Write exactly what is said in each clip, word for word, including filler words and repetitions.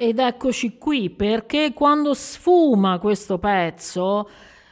ed eccoci qui, perché quando sfuma questo pezzo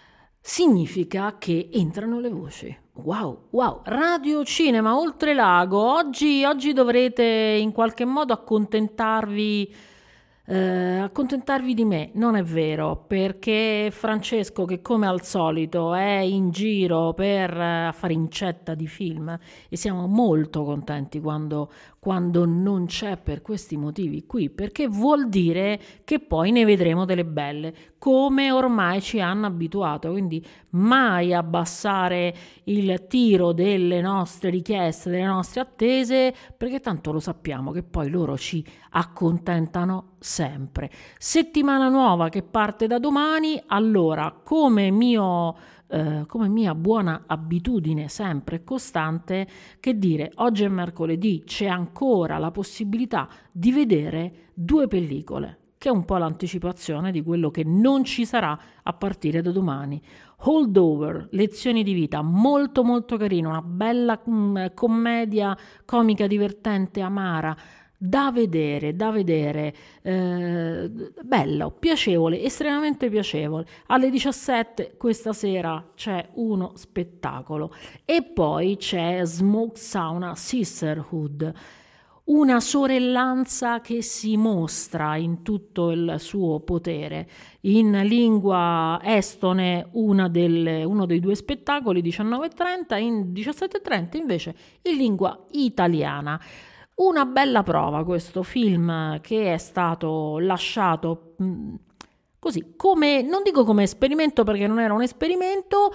significa che entrano le voci. Wow, wow, Radio Cinema Oltrelago, oggi, oggi dovrete in qualche modo accontentarvi, eh, accontentarvi di me, non è vero, perché Francesco, che come al solito è in giro per eh, fare incetta di film, e siamo molto contenti quando, quando non c'è per questi motivi qui, perché vuol dire che poi ne vedremo delle belle, come ormai ci hanno abituato, quindi mai abbassare il tiro delle nostre richieste, delle nostre attese, perché tanto lo sappiamo che poi loro ci accontentano sempre. Settimana nuova che parte da domani, allora come mio eh, come mia buona abitudine sempre costante, che dire, oggi è mercoledì, c'è ancora la possibilità di vedere due pellicole, che è un po' l'anticipazione di quello che non ci sarà a partire da domani. Holdover, lezioni di vita, molto molto carino, una bella mh, commedia comica divertente, amara, da vedere, da vedere, eh, bello, piacevole, estremamente piacevole. Alle diciassette questa sera c'è uno spettacolo e poi c'è Smoke Sauna Sisterhood, una sorellanza che si mostra in tutto il suo potere. In lingua estone una delle, uno dei due spettacoli, diciannove e trenta, in diciassette e trenta invece in lingua italiana. Una bella prova questo film, che è stato lasciato mh, così, come, non dico come esperimento perché non era un esperimento,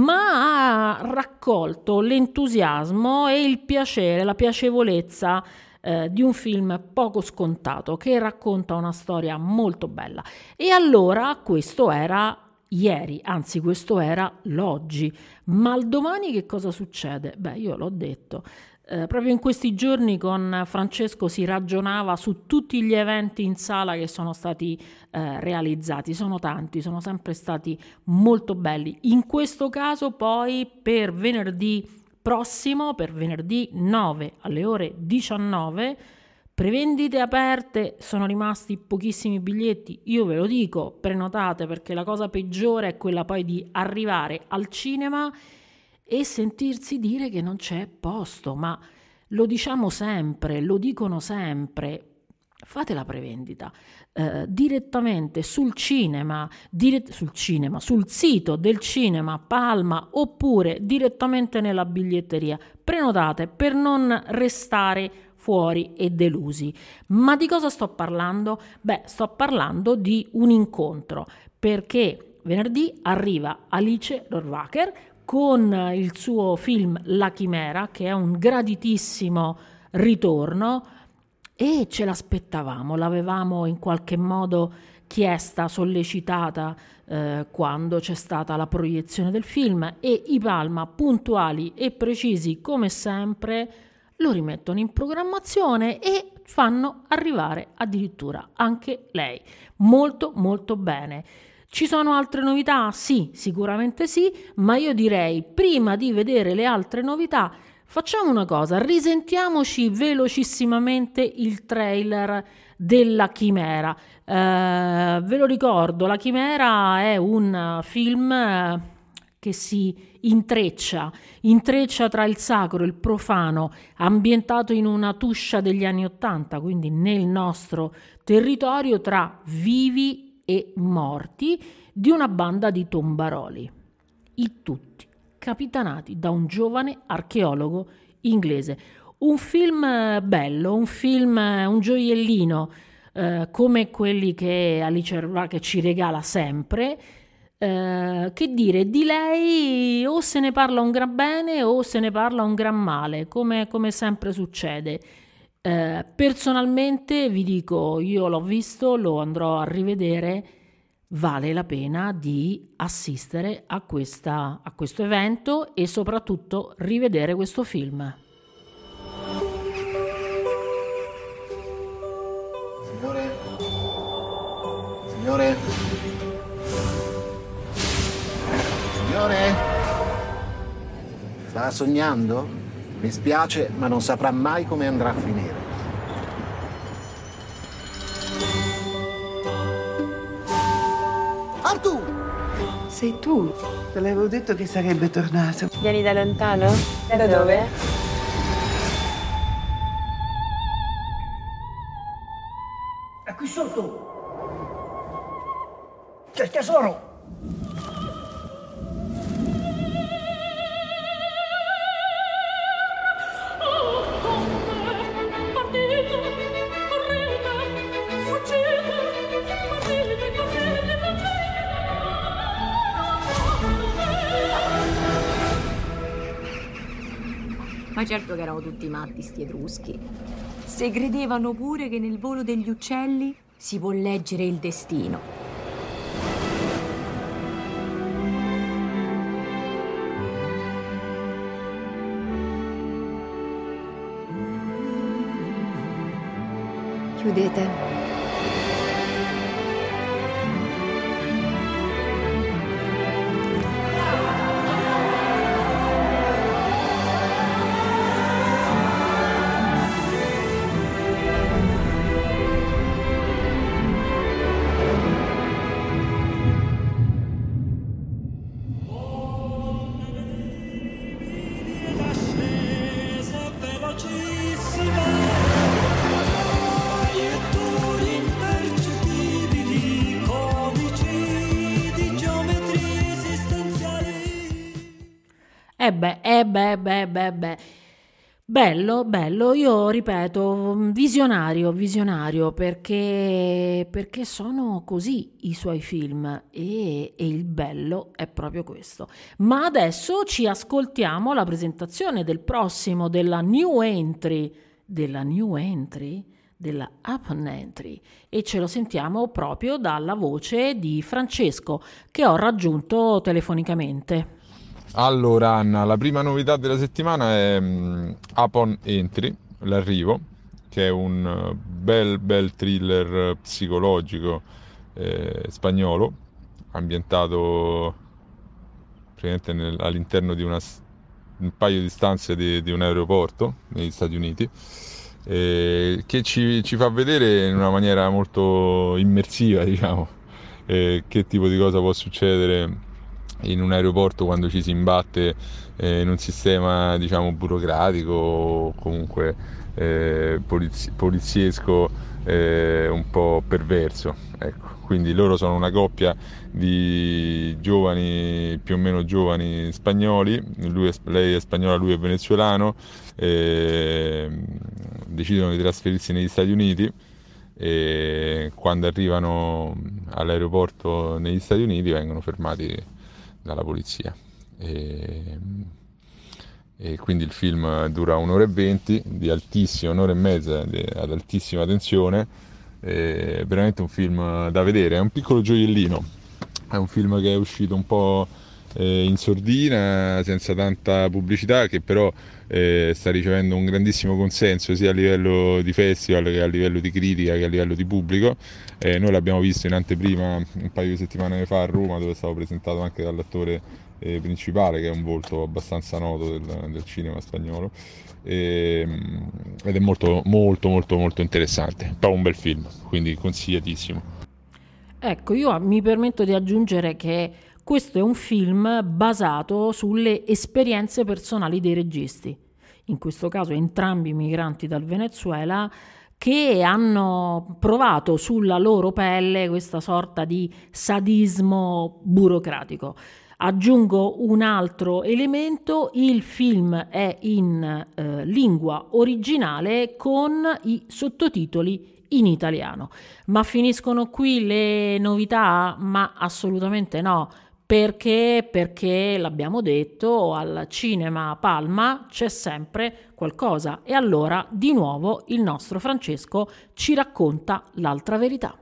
ma ha raccolto l'entusiasmo e il piacere, la piacevolezza eh, di un film poco scontato che racconta una storia molto bella. E allora questo era ieri, anzi questo era l'oggi, ma il domani che cosa succede? Beh, io l'ho detto. Eh, proprio in questi giorni con Francesco si ragionava su tutti gli eventi in sala che sono stati eh, realizzati, sono tanti, sono sempre stati molto belli. In questo caso poi per venerdì prossimo, per venerdì nove alle ore diciannove, prevendite aperte, sono rimasti pochissimi biglietti, io ve lo dico, prenotate, perché la cosa peggiore è quella poi di arrivare al cinema e sentirsi dire che non c'è posto, ma lo diciamo sempre, lo dicono sempre. Fate la prevendita eh, direttamente sul cinema, dire- sul cinema, sul sito del cinema Palma, oppure direttamente nella biglietteria. Prenotate per non restare fuori e delusi. Ma di cosa sto parlando? Beh, sto parlando di un incontro, perché venerdì arriva Alice Rohrwacher con il suo film La Chimera, che è un graditissimo ritorno, e ce l'aspettavamo, l'avevamo in qualche modo chiesta, sollecitata eh, quando c'è stata la proiezione del film, e i Palma, puntuali e precisi come sempre, lo rimettono in programmazione e fanno arrivare addirittura anche lei. Molto molto bene. Ci sono altre novità? Sì, sicuramente sì, ma io direi, prima di vedere le altre novità, facciamo una cosa, risentiamoci velocissimamente il trailer della Chimera. Eh, ve lo ricordo, La Chimera è un film che si intreccia, intreccia tra il sacro e il profano, ambientato in una Tuscia degli anni Ottanta, quindi nel nostro territorio, tra vivi e morti di una banda di tombaroli, i tutti capitanati da un giovane archeologo inglese. Un film bello, un film, un gioiellino, eh, come quelli che Alice Rohrwacher ci regala sempre. Eh, che dire, di lei o se ne parla un gran bene o se ne parla un gran male, come, come sempre succede. Eh, personalmente vi dico, io l'ho visto, lo andrò a rivedere, vale la pena di assistere a, questa, a questo evento e soprattutto rivedere questo film. Signore? Signore? Signore? Sta sognando? Mi spiace, ma non saprà mai come andrà a finire. tu! Sei tu. Te l'avevo detto che sarebbe tornato. Vieni da lontano? Da dove? È qui sotto! C'è il tesoro! Ma certo che erano tutti matti sti etruschi. Se credevano pure che nel volo degli uccelli si può leggere il destino. Chiudete. Eh beh, eh beh, beh, beh, beh. Bello, bello, io ripeto, visionario, visionario, perché, perché sono così i suoi film e, e il bello è proprio questo. Ma adesso ci ascoltiamo la presentazione del prossimo, della new entry, della new entry, della Upon Entry, e ce lo sentiamo proprio dalla voce di Francesco, che ho raggiunto telefonicamente. Allora Anna, la prima novità della settimana è um, Upon Entry, l'arrivo, che è un uh, bel bel thriller psicologico eh, spagnolo, ambientato praticamente nel, all'interno di una, un paio di stanze di, di un aeroporto negli Stati Uniti, eh, che ci, ci fa vedere in una maniera molto immersiva, diciamo, eh, che tipo di cosa può succedere in un aeroporto quando ci si imbatte eh, in un sistema, diciamo, burocratico o comunque eh, polizi- poliziesco eh, un po' perverso, ecco. Quindi loro sono una coppia di giovani, più o meno giovani spagnoli, lui è, lei è spagnola, lui è venezuelano, eh, decidono di trasferirsi negli Stati Uniti e quando arrivano all'aeroporto negli Stati Uniti vengono fermati dalla polizia e, e quindi il film dura un'ora e venti di altissima, un'ora e mezza di, ad altissima tensione, è veramente un film da vedere, è un piccolo gioiellino, è un film che è uscito un po' eh, in sordina, senza tanta pubblicità, che però eh, sta ricevendo un grandissimo consenso sia a livello di festival che a livello di critica che a livello di pubblico. Eh, noi l'abbiamo visto in anteprima un paio di settimane fa a Roma, dove è stato presentato anche dall'attore eh, principale, che è un volto abbastanza noto del, del cinema spagnolo, e, ed è molto molto molto molto interessante, proprio un bel film, quindi consigliatissimo. Ecco, io mi permetto di aggiungere che questo è un film basato sulle esperienze personali dei registi, in questo caso entrambi migranti dal Venezuela, che hanno provato sulla loro pelle questa sorta di sadismo burocratico. Aggiungo un altro elemento: il film è in eh, lingua originale con i sottotitoli in italiano. Ma finiscono qui le novità? Ma assolutamente no. Perché? Perché l'abbiamo detto, al Cinema Palma c'è sempre qualcosa, e allora di nuovo il nostro Francesco ci racconta l'altra verità.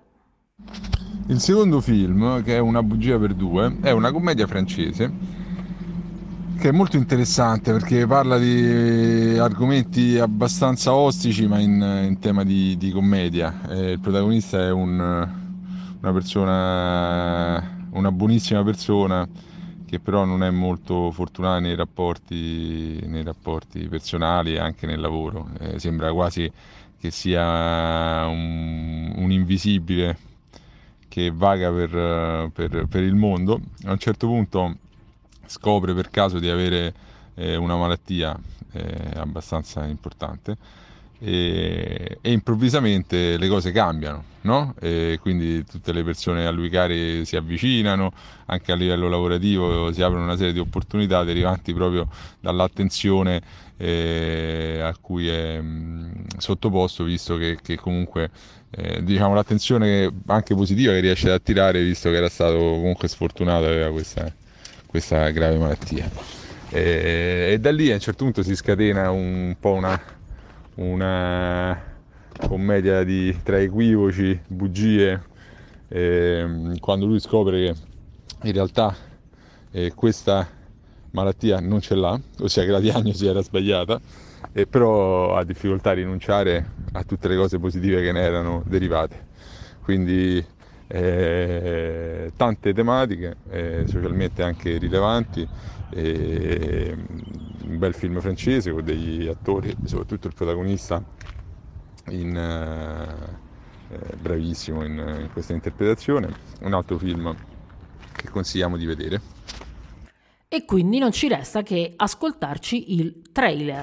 Il secondo film, che è Una bugia per due, è una commedia francese che è molto interessante perché parla di argomenti abbastanza ostici, ma in, in tema di, di commedia. Eh, il protagonista è un, una persona, una buonissima persona, che però non è molto fortunata nei rapporti, nei rapporti personali e anche nel lavoro. Eh, sembra quasi che sia un, un invisibile che che vaga per, per, per il mondo. A un certo punto scopre per caso di avere eh, una malattia eh, abbastanza importante e, e improvvisamente le cose cambiano, no? E quindi tutte le persone a lui cari si avvicinano, anche a livello lavorativo si aprono una serie di opportunità derivanti proprio dall'attenzione eh, a cui è mh, sottoposto, visto che, che comunque eh, diciamo l'attenzione anche positiva che riesce ad attirare, visto che era stato comunque sfortunato e aveva questa, questa grave malattia. E, e da lì a un certo punto si scatena un po' una, una commedia di, tra equivoci, bugie, eh, quando lui scopre che in realtà eh, questa malattia non ce l'ha, ossia che la diagnosi era sbagliata, e però ha difficoltà a rinunciare a tutte le cose positive che ne erano derivate. Quindi eh, tante tematiche, eh, socialmente anche rilevanti, eh, un bel film francese con degli attori, soprattutto il protagonista in, eh, bravissimo in, in questa interpretazione. Un altro film che consigliamo di vedere. E quindi non ci resta che ascoltarci il trailer.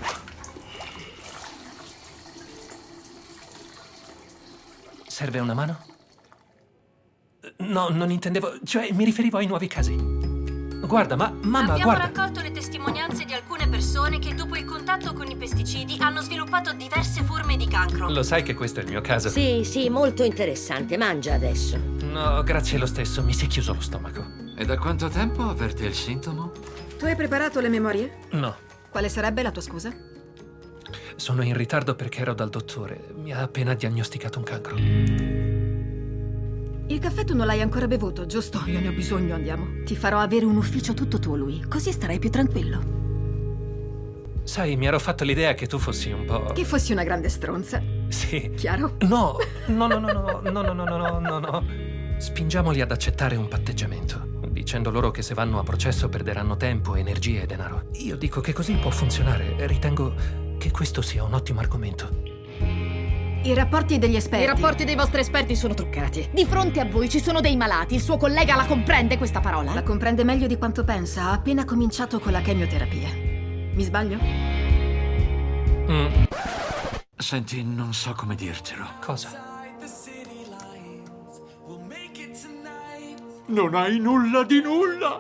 Serve una mano? No, non intendevo, cioè mi riferivo ai nuovi casi. Guarda, ma mamma, Abbiamo guarda. raccolto le testimonianze di alcune persone che dopo il contatto con i pesticidi hanno sviluppato diverse forme di cancro. Lo sai che questo è il mio caso? Sì, sì, molto interessante. Mangia adesso. No, grazie lo stesso, mi si è chiuso lo stomaco. E da quanto tempo avverte il sintomo? Tu hai preparato le memorie? No. Quale sarebbe la tua scusa? Sono in ritardo perché ero dal dottore. Mi ha appena diagnosticato un cancro. Il caffè tu non l'hai ancora bevuto, giusto? Io ne ho bisogno, andiamo. Ti farò avere un ufficio tutto tuo, lui. Così starai più tranquillo. Sai, mi ero fatto l'idea che tu fossi un po'... Che fossi una grande stronza. Sì. Chiaro? No, no, no, no, no, no, no, no, no, no, no. Spingiamoli ad accettare un patteggiamento, dicendo loro che se vanno a processo perderanno tempo, energie e denaro. Io dico che così può funzionare e ritengo che questo sia un ottimo argomento. I rapporti degli esperti. I rapporti dei vostri esperti sono truccati. Di fronte a voi ci sono dei malati. Il suo collega la comprende questa parola? La comprende meglio di quanto pensa. Ha appena cominciato con la chemioterapia. Mi sbaglio? Mm. Senti, non so come dirtelo. Cosa? Non hai nulla di nulla!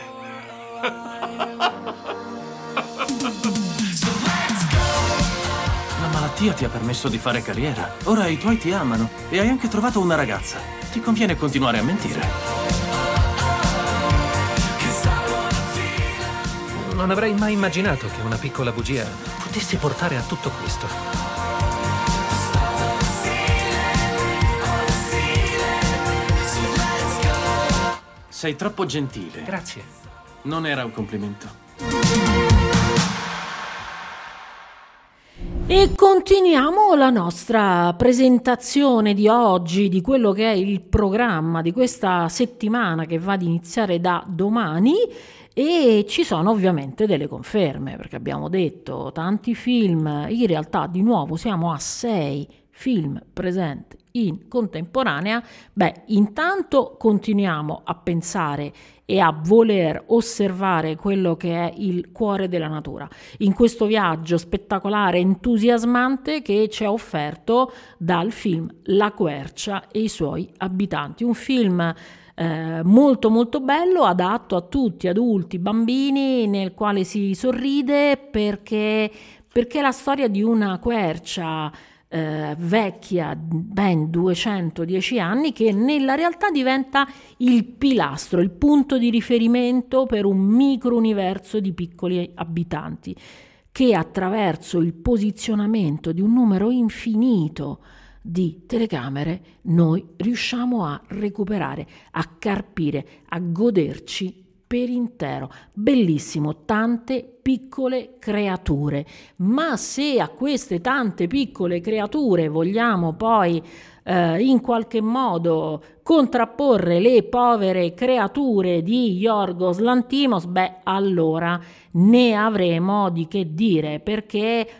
La malattia ti ha permesso di fare carriera. Ora i tuoi ti amano e hai anche trovato una ragazza. Ti conviene continuare a mentire. Non avrei mai immaginato che una piccola bugia potesse portare a tutto questo. Sei troppo gentile. Grazie. Non era un complimento. E continuiamo la nostra presentazione di oggi, di quello che è il programma di questa settimana che va ad iniziare da domani, e ci sono ovviamente delle conferme, perché abbiamo detto tanti film, in realtà di nuovo siamo a sei film presenti in contemporanea. Beh, intanto continuiamo a pensare e a voler osservare quello che è il cuore della natura in questo viaggio spettacolare, entusiasmante che ci è offerto dal film La Quercia e i suoi abitanti, un film eh, molto molto bello, adatto a tutti, adulti, bambini, nel quale si sorride perché, perché è la storia di una quercia Eh, vecchia ben duecentodieci anni, che nella realtà diventa il pilastro, il punto di riferimento per un micro-universo di piccoli abitanti che attraverso il posizionamento di un numero infinito di telecamere noi riusciamo a recuperare, a carpire, a goderci per intero. Bellissimo, tante piccole creature, ma se a queste tante piccole creature vogliamo poi eh, in qualche modo contrapporre le povere creature di Yorgos Lanthimos, beh allora ne avremo di che dire, perché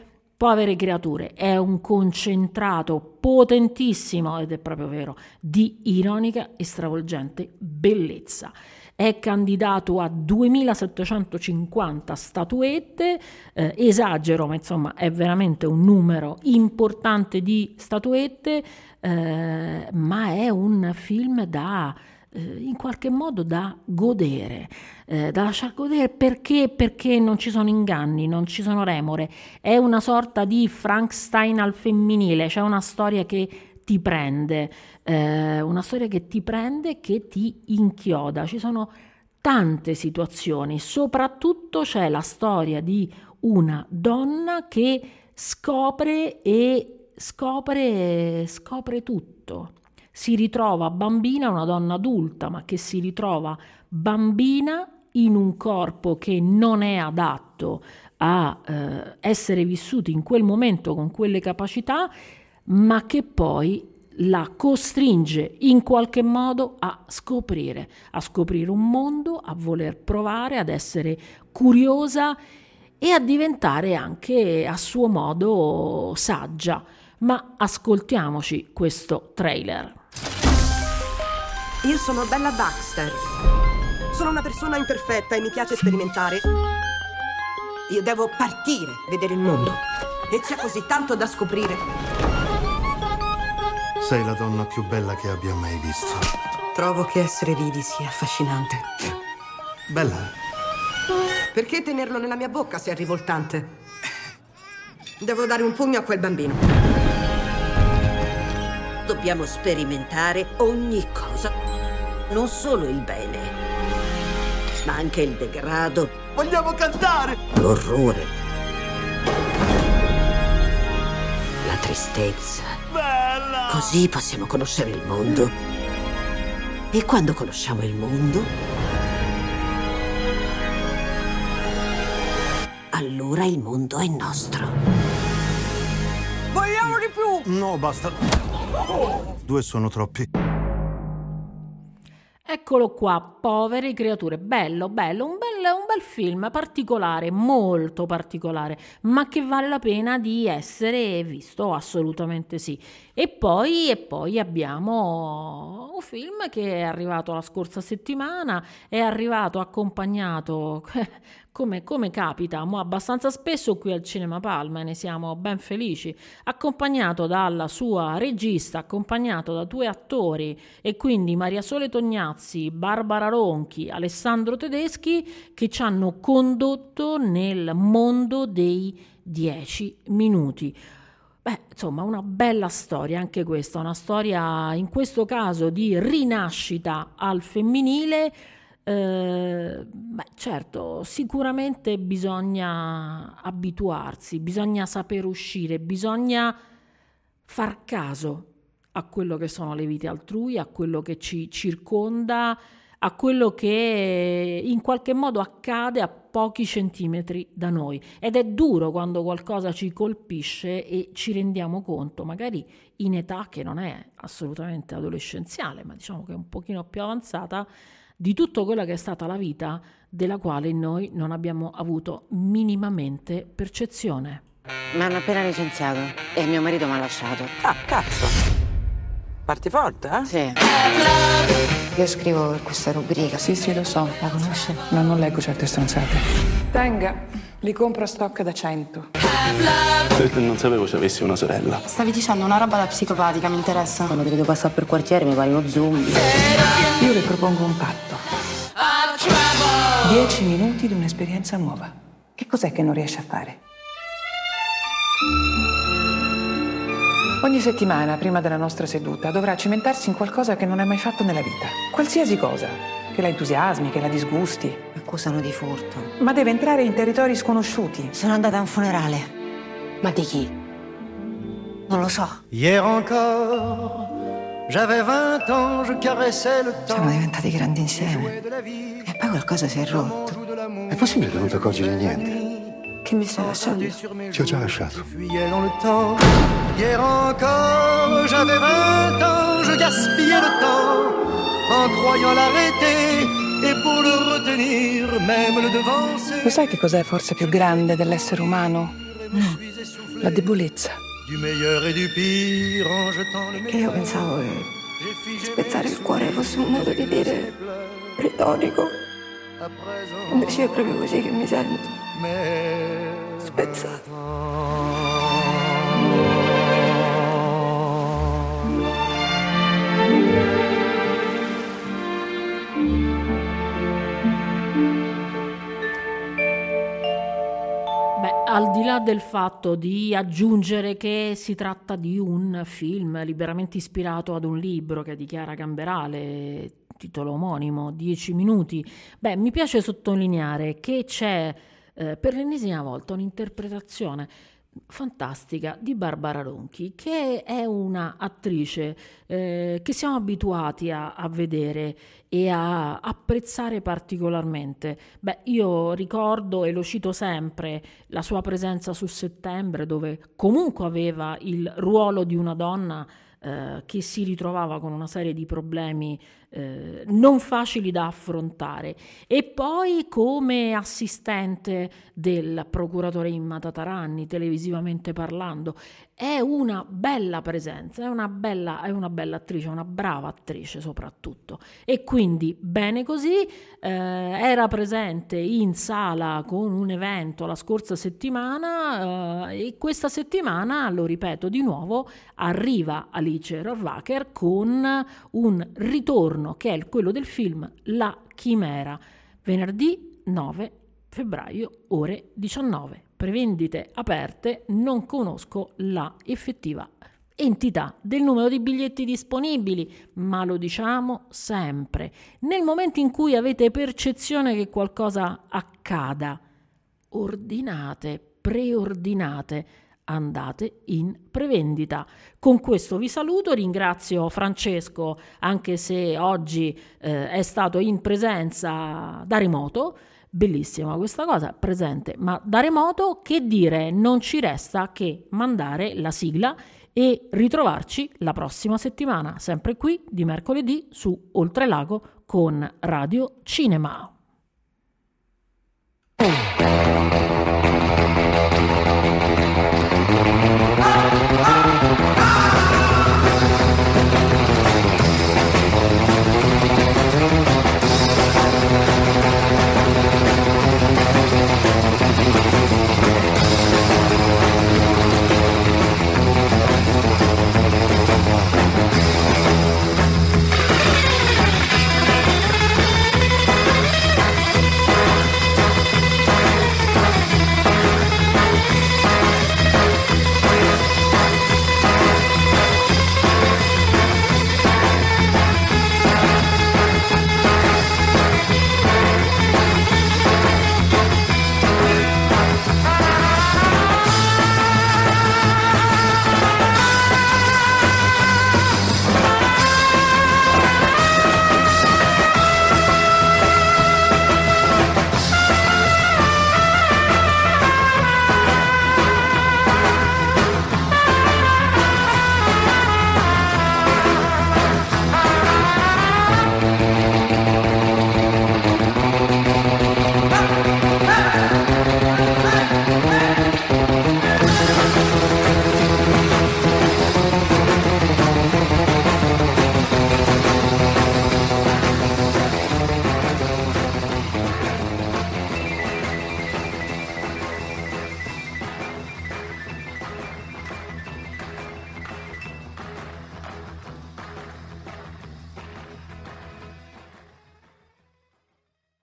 Povere creature è un concentrato potentissimo, ed è proprio vero, di ironica e stravolgente bellezza. È candidato a duemilasettecentocinquanta statuette, eh, esagero, ma insomma è veramente un numero importante di statuette, eh, ma è un film da, eh, in qualche modo da godere, eh, da lasciar godere perché, perché non ci sono inganni, non ci sono remore, è una sorta di Frankenstein al femminile, c'è una storia che ti prende, eh, una storia che ti prende e che ti inchioda. Ci sono tante situazioni, soprattutto c'è la storia di una donna che scopre e scopre, scopre tutto. Si ritrova bambina, una donna adulta, ma che si ritrova bambina in un corpo che non è adatto a eh, essere vissuto in quel momento con quelle capacità, ma che poi la costringe in qualche modo a scoprire, a scoprire un mondo, a voler provare, ad essere curiosa e a diventare anche a suo modo saggia. Ma ascoltiamoci questo trailer. Io sono Bella Baxter. Sono una persona imperfetta e mi piace sperimentare. Io devo partire, vedere il mondo. E c'è così tanto da scoprire. Sei la donna più bella che abbia mai visto. Trovo che essere vivi sia affascinante. Bella? Perché tenerlo nella mia bocca se è rivoltante? Devo dare un pugno a quel bambino. Dobbiamo sperimentare ogni cosa. Non solo il bene, ma anche il degrado. Vogliamo cantare! L'orrore. La tristezza. Bella! Così possiamo conoscere il mondo. E quando conosciamo il mondo, allora il mondo è nostro. Vogliamo di più! No, basta. Due sono troppi. Eccolo qua, Povere creature, bello, bello, un bel, un bel film, particolare, molto particolare, ma che vale la pena di essere visto, assolutamente sì. E poi, e poi abbiamo un film che è arrivato la scorsa settimana, è arrivato accompagnato, come, come capita, mo abbastanza spesso qui al Cinema Palma, e ne siamo ben felici, accompagnato dalla sua regista, accompagnato da due attori, e quindi Maria Sole Tognazzi, Barbara Ronchi, Alessandro Tedeschi, che ci hanno condotto nel mondo dei dieci minuti. Beh, insomma, una bella storia anche questa, una storia in questo caso di rinascita al femminile. Eh, beh, certo, sicuramente bisogna abituarsi, bisogna saper uscire, bisogna far caso a quello che sono le vite altrui, a quello che ci circonda, a quello che in qualche modo accade a pochi centimetri da noi. Ed è duro quando qualcosa ci colpisce e ci rendiamo conto, magari in età che non è assolutamente adolescenziale, ma diciamo che è un pochino più avanzata, di tutto quello che è stata la vita della quale noi non abbiamo avuto minimamente percezione. Mi hanno appena licenziato e mio marito mi ha lasciato. Ah, cazzo! Parti forte, eh? Sì. Io scrivo per questa rubrica. Sì, sì, lo so. La conosce? No, non leggo certe stronzate. Tenga, li compro a stock da cento. Non sapevo se avessi una sorella. Stavi dicendo una roba da psicopatica, mi interessa. Quando ti vedo passare per quartiere mi pare uno zombie. Io le propongo un patto. Dieci minuti di un'esperienza nuova. Che cos'è che non riesce a fare? Ogni settimana, prima della nostra seduta, dovrà cimentarsi in qualcosa che non hai mai fatto nella vita. Qualsiasi cosa. Che la entusiasmi, che la disgusti. Accusano di furto. Ma deve entrare in territori sconosciuti. Sono andata a un funerale. Ma di chi? Non lo so. Hier encore, j'avais vingt ans, je caressais le temps. Siamo diventati grandi insieme. E poi qualcosa si è rotto. È possibile che non ti accorgi di niente? Che mi stai lasciando? Ti ho già lasciato. Hier encore, j'avais vingt ans, je gaspillais le temps en croyant l'arrêter et pour le retenir, même le devancer. Lo sai che cos'è forse più grande dell'essere umano? No. la debolezza. Du meilleur et du pire en jetant le Che io pensavo che spezzare il cuore fosse un modo di dire retorico. Invece è proprio così che mi sento. Spezzata. Al di là del fatto di aggiungere che si tratta di un film liberamente ispirato ad un libro che di Chiara Gamberale, titolo omonimo, dieci minuti, beh, mi piace sottolineare che c'è eh, per l'ennesima volta un'interpretazione fantastica di Barbara Ronchi, che è una attrice eh, che siamo abituati a, a vedere e a apprezzare particolarmente. Beh, io ricordo e lo cito sempre la sua presenza su Settembre, dove comunque aveva il ruolo di una donna eh, che si ritrovava con una serie di problemi eh, non facili da affrontare, e poi come assistente del procuratore Imma Tataranni, televisivamente parlando. È una bella presenza, è una bella, è una bella attrice, una brava attrice soprattutto, e quindi bene così. Eh, era presente in sala con un evento la scorsa settimana eh, e questa settimana, lo ripeto di nuovo, arriva Alice Rohrwacher con un ritorno che è quello del film La Chimera, venerdì nove febbraio, ore diciannove. Prevendite aperte, non conosco la effettiva entità del numero di biglietti disponibili, ma lo diciamo sempre. Nel momento in cui avete percezione che qualcosa accada, ordinate, preordinate, andate in prevendita. Con questo vi saluto, ringrazio Francesco, anche se oggi eh, è stato in presenza da remoto. Bellissima questa cosa, presente ma da remoto. Che dire, non ci resta che mandare la sigla e ritrovarci la prossima settimana, sempre qui di mercoledì su Oltrelago con Radio Cinema.